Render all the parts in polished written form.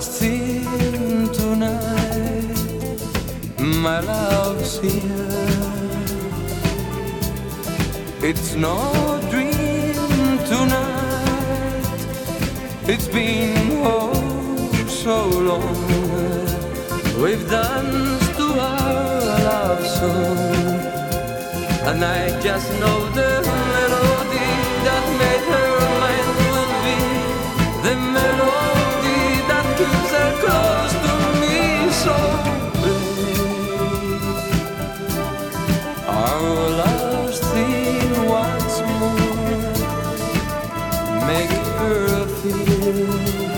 theme tonight. My love's here. It's no dream tonight. It's been so long. We've danced to our love song, and I just know the melody that made her mind will be the melody that keeps her close to me. So play our love's theme once more. Make her feel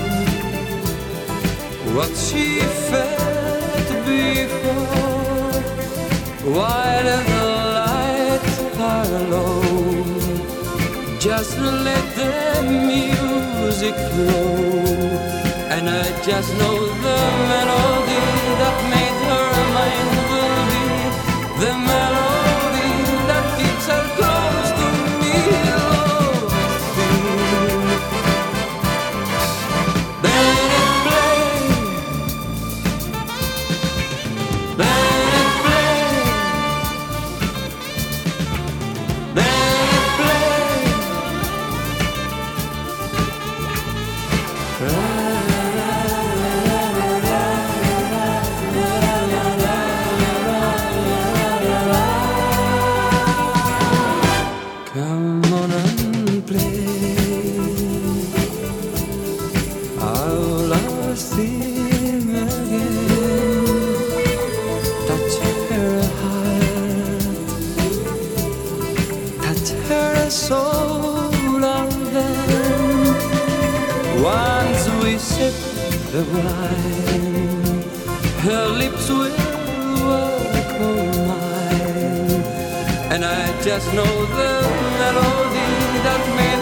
what she felt before, while the lights are low. Just let the music flow, and I just know the melody that made her mind will be the melody that keeps her close to me. Come on and play our love's theme again. Touch her heart, touch her soul, and then once we sip the wine, her lips will work on mine. And I just know the melody that made